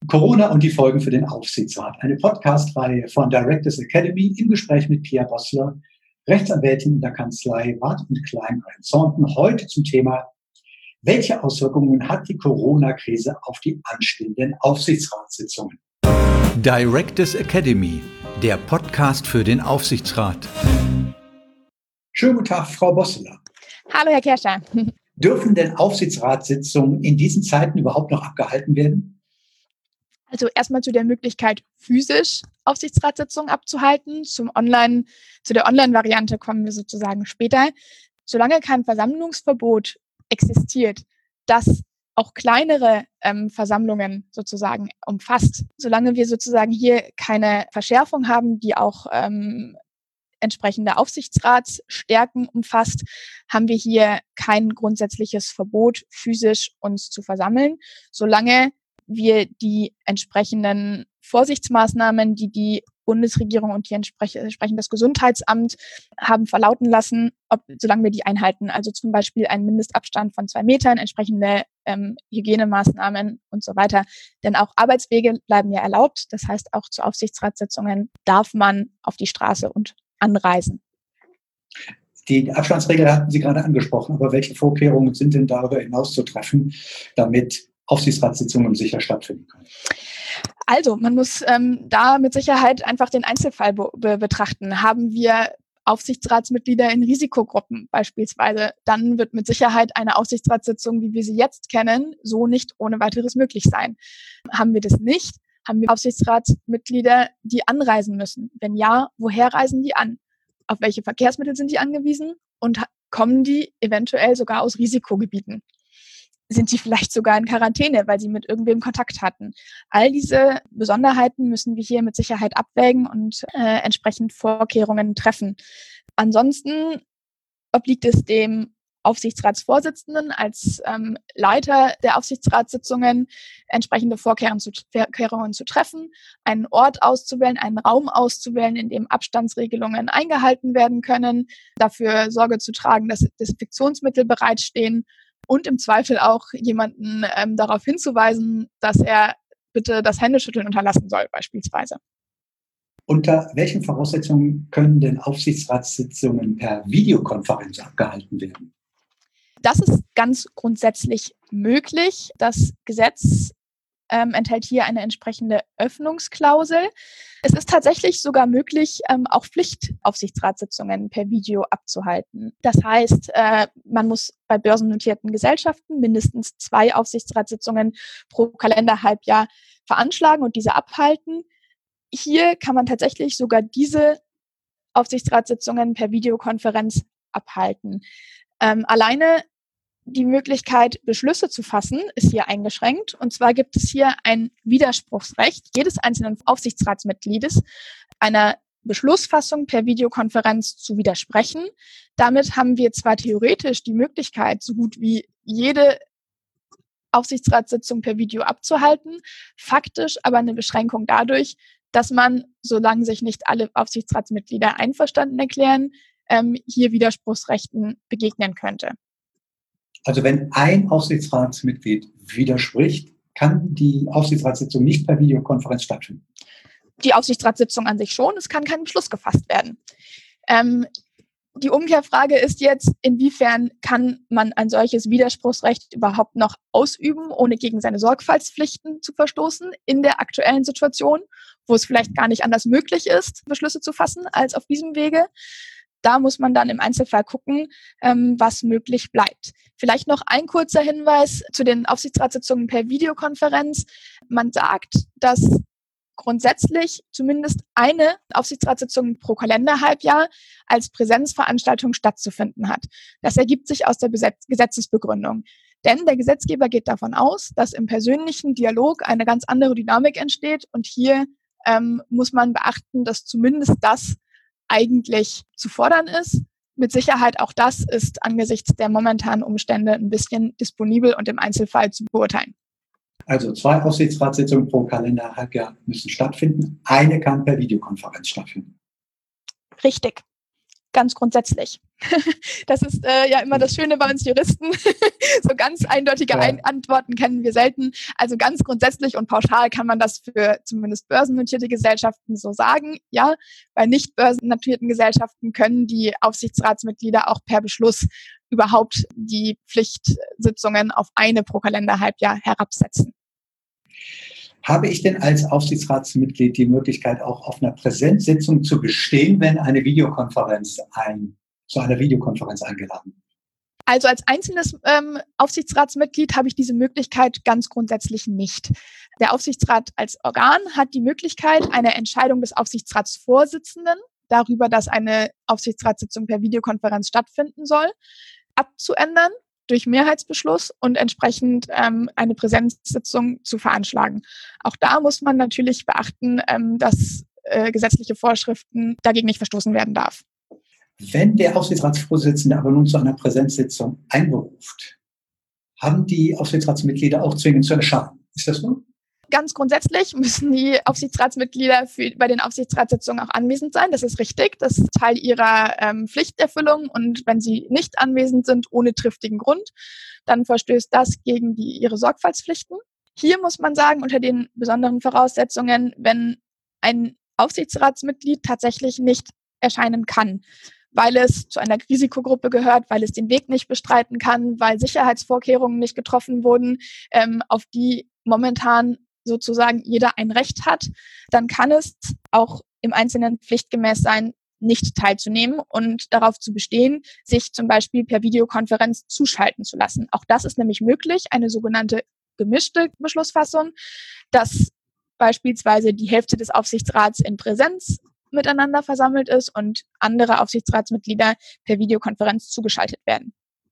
Corona und die Folgen für den Aufsichtsrat. Eine Podcast-Reihe von Directors Academy im Gespräch mit Pia Bossler, Rechtsanwältin in der Kanzlei Ward und Klein Thornton. Heute zum Thema: Welche Auswirkungen hat die Corona-Krise auf die anstehenden Aufsichtsratssitzungen? Directors Academy, der Podcast für den Aufsichtsrat. Schönen guten Tag, Frau Bossler. Hallo, Herr Kerscher. Dürfen denn Aufsichtsratssitzungen in diesen Zeiten überhaupt noch abgehalten werden? Also erstmal zu der Möglichkeit, physisch Aufsichtsratssitzungen abzuhalten. Zu der Online-Variante kommen wir sozusagen später. Solange kein Versammlungsverbot existiert, das auch kleinere Versammlungen sozusagen umfasst, solange wir sozusagen hier keine Verschärfung haben, die auch entsprechende Aufsichtsratsstärken umfasst, haben wir hier kein grundsätzliches Verbot, physisch uns zu versammeln, solange wir die entsprechenden Vorsichtsmaßnahmen, die die Bundesregierung und entsprechend das Gesundheitsamt haben verlauten lassen, solange wir die einhalten. Also zum Beispiel einen Mindestabstand von 2 Metern, entsprechende Hygienemaßnahmen und so weiter. Denn auch Arbeitswege bleiben ja erlaubt. Das heißt, auch zu Aufsichtsratssitzungen darf man auf die Straße und anreisen. Die Abstandsregel hatten Sie gerade angesprochen, aber welche Vorkehrungen sind denn darüber hinaus zu treffen, damit Aufsichtsratssitzungen sicher stattfinden können? Also, man muss da mit Sicherheit einfach den Einzelfall betrachten. Haben wir Aufsichtsratsmitglieder in Risikogruppen beispielsweise, dann wird mit Sicherheit eine Aufsichtsratssitzung, wie wir sie jetzt kennen, so nicht ohne weiteres möglich sein. Haben wir das nicht, haben wir Aufsichtsratsmitglieder, die anreisen müssen. Wenn ja, woher reisen die an? Auf welche Verkehrsmittel sind die angewiesen? Und kommen die eventuell sogar aus Risikogebieten? Sind sie vielleicht sogar in Quarantäne, weil sie mit irgendwem Kontakt hatten? All diese Besonderheiten müssen wir hier mit Sicherheit abwägen und entsprechend Vorkehrungen treffen. Ansonsten obliegt es dem Aufsichtsratsvorsitzenden als Leiter der Aufsichtsratssitzungen, entsprechende Vorkehrungen zu treffen, einen Ort auszuwählen, einen Raum auszuwählen, in dem Abstandsregelungen eingehalten werden können, dafür Sorge zu tragen, dass Desinfektionsmittel bereitstehen und im Zweifel auch jemanden darauf hinzuweisen, dass er bitte das Händeschütteln unterlassen soll, beispielsweise. Unter welchen Voraussetzungen können denn Aufsichtsratssitzungen per Videokonferenz abgehalten werden? Das ist ganz grundsätzlich möglich. Das Gesetz enthält hier eine entsprechende Öffnungsklausel. Es ist tatsächlich sogar möglich, auch Pflichtaufsichtsratssitzungen per Video abzuhalten. Das heißt, man muss bei börsennotierten Gesellschaften mindestens 2 Aufsichtsratssitzungen pro Kalenderhalbjahr veranschlagen und diese abhalten. Hier kann man tatsächlich sogar diese Aufsichtsratssitzungen per Videokonferenz abhalten. Alleine die Möglichkeit, Beschlüsse zu fassen, ist hier eingeschränkt. Und zwar gibt es hier ein Widerspruchsrecht jedes einzelnen Aufsichtsratsmitgliedes, einer Beschlussfassung per Videokonferenz zu widersprechen. Damit haben wir zwar theoretisch die Möglichkeit, so gut wie jede Aufsichtsratssitzung per Video abzuhalten, faktisch aber eine Beschränkung dadurch, dass man, solange sich nicht alle Aufsichtsratsmitglieder einverstanden erklären, hier Widerspruchsrechten begegnen könnte. Also wenn ein Aufsichtsratsmitglied widerspricht, kann die Aufsichtsratssitzung nicht per Videokonferenz stattfinden? Die Aufsichtsratssitzung an sich schon, es kann kein Beschluss gefasst werden. Die Umkehrfrage ist jetzt, inwiefern kann man ein solches Widerspruchsrecht überhaupt noch ausüben, ohne gegen seine Sorgfaltspflichten zu verstoßen in der aktuellen Situation, wo es vielleicht gar nicht anders möglich ist, Beschlüsse zu fassen als auf diesem Wege. Da muss man dann im Einzelfall gucken, was möglich bleibt. Vielleicht noch ein kurzer Hinweis zu den Aufsichtsratssitzungen per Videokonferenz. Man sagt, dass grundsätzlich zumindest eine Aufsichtsratssitzung pro Kalenderhalbjahr als Präsenzveranstaltung stattzufinden hat. Das ergibt sich aus der Gesetzesbegründung. Denn der Gesetzgeber geht davon aus, dass im persönlichen Dialog eine ganz andere Dynamik entsteht. Und hier muss man beachten, dass zumindest das eigentlich zu fordern ist. Mit Sicherheit auch das ist angesichts der momentanen Umstände ein bisschen disponibel und im Einzelfall zu beurteilen. Also 2 Aufsichtsratssitzungen pro Kalenderhalbjahr müssen stattfinden. Eine kann per Videokonferenz stattfinden. Richtig. Ganz grundsätzlich. Das ist ja immer das Schöne bei uns Juristen. So ganz eindeutige Antworten kennen wir selten. Also ganz grundsätzlich und pauschal kann man das für zumindest börsennotierte Gesellschaften so sagen. Ja, bei nicht börsennotierten Gesellschaften können die Aufsichtsratsmitglieder auch per Beschluss überhaupt die Pflichtsitzungen auf eine pro Kalenderhalbjahr herabsetzen. Habe ich denn als Aufsichtsratsmitglied die Möglichkeit, auch auf einer Präsenzsitzung zu bestehen, wenn eine Videokonferenz zu einer Videokonferenz eingeladen wird? Also als einzelnes Aufsichtsratsmitglied habe ich diese Möglichkeit ganz grundsätzlich nicht. Der Aufsichtsrat als Organ hat die Möglichkeit, eine Entscheidung des Aufsichtsratsvorsitzenden darüber, dass eine Aufsichtsratssitzung per Videokonferenz stattfinden soll, abzuändern durch Mehrheitsbeschluss und entsprechend eine Präsenzsitzung zu veranschlagen. Auch da muss man natürlich beachten, dass gesetzliche Vorschriften dagegen nicht verstoßen werden darf. Wenn der Aufsichtsratsvorsitzende aber nun zu einer Präsenzsitzung einberuft, haben die Aufsichtsratsmitglieder auch zwingend zu erscheinen. Ist das so? Ganz grundsätzlich müssen die Aufsichtsratsmitglieder bei den Aufsichtsratssitzungen auch anwesend sein. Das ist richtig. Das ist Teil ihrer Pflichterfüllung. Und wenn sie nicht anwesend sind, ohne triftigen Grund, dann verstößt das gegen ihre Sorgfaltspflichten. Hier muss man sagen, unter den besonderen Voraussetzungen, wenn ein Aufsichtsratsmitglied tatsächlich nicht erscheinen kann, weil es zu einer Risikogruppe gehört, weil es den Weg nicht bestreiten kann, weil Sicherheitsvorkehrungen nicht getroffen wurden, auf die momentan sozusagen jeder ein Recht hat, dann kann es auch im Einzelnen pflichtgemäß sein, nicht teilzunehmen und darauf zu bestehen, sich zum Beispiel per Videokonferenz zuschalten zu lassen. Auch das ist nämlich möglich, eine sogenannte gemischte Beschlussfassung, dass beispielsweise die Hälfte des Aufsichtsrats in Präsenz miteinander versammelt ist und andere Aufsichtsratsmitglieder per Videokonferenz zugeschaltet werden.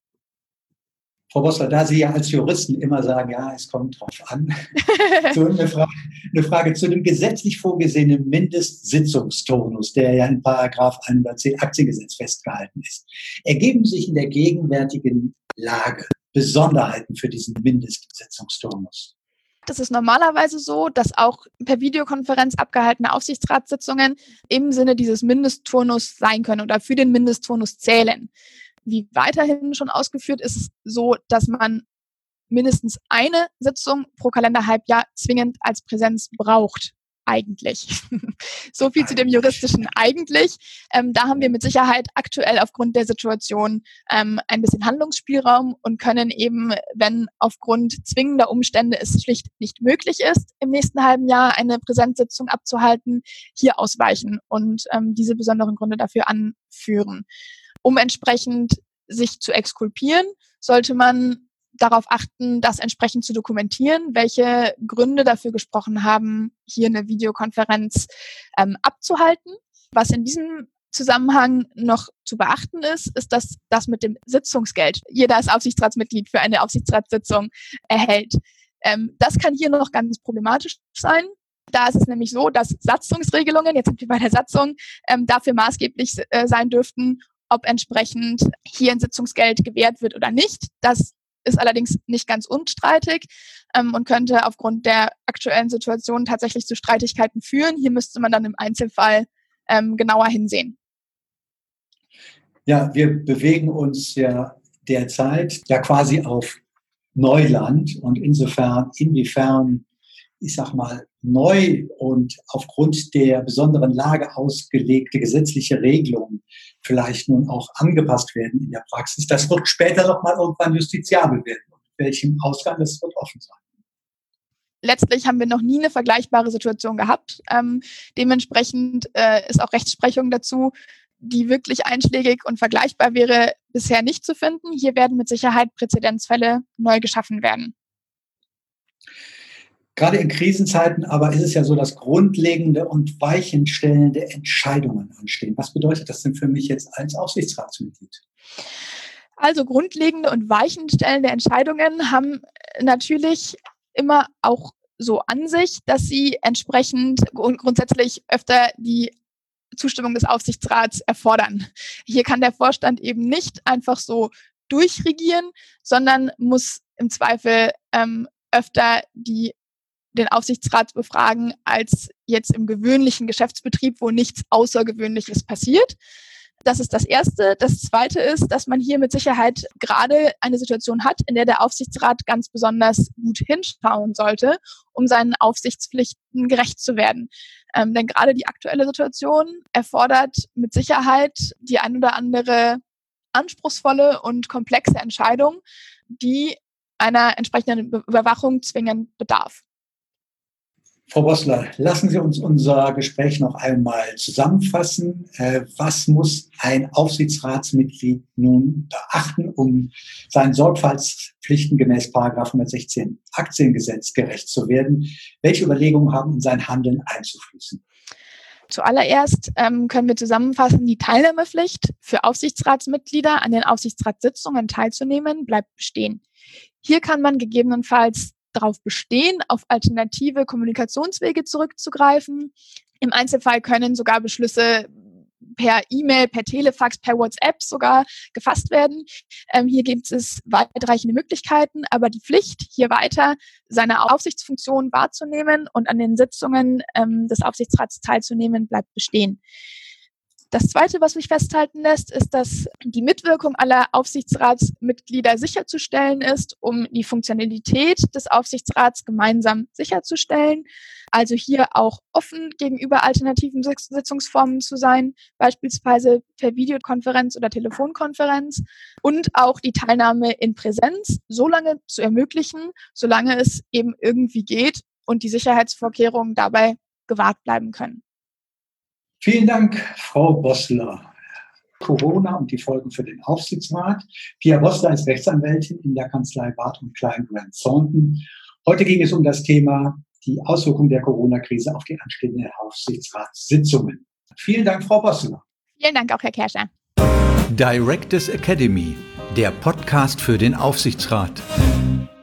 Frau Bossler, da Sie ja als Juristen immer sagen, ja, es kommt drauf an, so eine Frage zu dem gesetzlich vorgesehenen Mindestsitzungsturnus, der ja in § 110 Aktiengesetz festgehalten ist. Ergeben sich in der gegenwärtigen Lage Besonderheiten für diesen Mindestsitzungsturnus? Das ist normalerweise so, dass auch per Videokonferenz abgehaltene Aufsichtsratssitzungen im Sinne dieses Mindestturnus sein können oder für den Mindestturnus zählen. Wie weiterhin schon ausgeführt, ist es so, dass man mindestens eine Sitzung pro Kalenderhalbjahr zwingend als Präsenz braucht. Eigentlich. So viel zu dem juristischen eigentlich. Da haben wir mit Sicherheit aktuell aufgrund der Situation ein bisschen Handlungsspielraum und können eben, wenn aufgrund zwingender Umstände es schlicht nicht möglich ist, im nächsten halben Jahr eine Präsenzsitzung abzuhalten, hier ausweichen und diese besonderen Gründe dafür anführen. Um entsprechend sich zu exkulpieren, sollte man darauf achten, das entsprechend zu dokumentieren, welche Gründe dafür gesprochen haben, hier eine Videokonferenz abzuhalten. Was in diesem Zusammenhang noch zu beachten ist, dass das mit dem Sitzungsgeld jeder als Aufsichtsratsmitglied für eine Aufsichtsratssitzung erhält. Das kann hier noch ganz problematisch sein. Da ist es nämlich so, dass Satzungsregelungen, jetzt sind wir bei der Satzung, dafür maßgeblich sein dürften, ob entsprechend hier ein Sitzungsgeld gewährt wird oder nicht. Das ist allerdings nicht ganz unstreitig und könnte aufgrund der aktuellen Situation tatsächlich zu Streitigkeiten führen. Hier müsste man dann im Einzelfall genauer hinsehen. Ja, wir bewegen uns ja derzeit ja quasi auf Neuland und inwiefern, ich sag mal, neu und aufgrund der besonderen Lage ausgelegte gesetzliche Regelungen vielleicht nun auch angepasst werden in der Praxis. Das wird später noch mal irgendwann justiziabel werden. Und welchem Ausgang, das wird offen sein. Letztlich haben wir noch nie eine vergleichbare Situation gehabt. Dementsprechend ist auch Rechtsprechung dazu, die wirklich einschlägig und vergleichbar wäre, bisher nicht zu finden. Hier werden mit Sicherheit Präzedenzfälle neu geschaffen werden. Gerade in Krisenzeiten aber ist es ja so, dass grundlegende und weichenstellende Entscheidungen anstehen. Was bedeutet das denn für mich jetzt als Aufsichtsratsmitglied? Also grundlegende und weichenstellende Entscheidungen haben natürlich immer auch so an sich, dass sie entsprechend grundsätzlich öfter die Zustimmung des Aufsichtsrats erfordern. Hier kann der Vorstand eben nicht einfach so durchregieren, sondern muss im Zweifel öfter den Aufsichtsrat befragen, als jetzt im gewöhnlichen Geschäftsbetrieb, wo nichts Außergewöhnliches passiert. Das ist das Erste. Das Zweite ist, dass man hier mit Sicherheit gerade eine Situation hat, in der der Aufsichtsrat ganz besonders gut hinschauen sollte, um seinen Aufsichtspflichten gerecht zu werden. Denn gerade die aktuelle Situation erfordert mit Sicherheit die ein oder andere anspruchsvolle und komplexe Entscheidung, die einer entsprechenden Überwachung zwingend bedarf. Frau Bossler, lassen Sie uns unser Gespräch noch einmal zusammenfassen. Was muss ein Aufsichtsratsmitglied nun beachten, um seinen Sorgfaltspflichten gemäß § 116 Aktiengesetz gerecht zu werden? Welche Überlegungen haben in sein Handeln einzufließen? Zuallererst können wir zusammenfassen, die Teilnahmepflicht für Aufsichtsratsmitglieder an den Aufsichtsratssitzungen teilzunehmen, bleibt bestehen. Hier kann man gegebenenfalls darauf bestehen, auf alternative Kommunikationswege zurückzugreifen. Im Einzelfall können sogar Beschlüsse per E-Mail, per Telefax, per WhatsApp sogar gefasst werden. Hier gibt es weitreichende Möglichkeiten, aber die Pflicht, hier weiter seine Aufsichtsfunktion wahrzunehmen und an den Sitzungen des Aufsichtsrats teilzunehmen, bleibt bestehen. Das Zweite, was sich festhalten lässt, ist, dass die Mitwirkung aller Aufsichtsratsmitglieder sicherzustellen ist, um die Funktionalität des Aufsichtsrats gemeinsam sicherzustellen. Also hier auch offen gegenüber alternativen Sitzungsformen zu sein, beispielsweise per Videokonferenz oder Telefonkonferenz, und auch die Teilnahme in Präsenz so lange zu ermöglichen, solange es eben irgendwie geht und die Sicherheitsvorkehrungen dabei gewahrt bleiben können. Vielen Dank, Frau Bossler. Corona und die Folgen für den Aufsichtsrat. Pia Bossler ist Rechtsanwältin in der Kanzlei Barth & Klein Grant Thornton. Heute ging es um das Thema die Auswirkungen der Corona-Krise auf die anstehenden Aufsichtsratssitzungen. Vielen Dank, Frau Bossler. Vielen Dank auch, Herr Kerscher. Directors Academy, der Podcast für den Aufsichtsrat.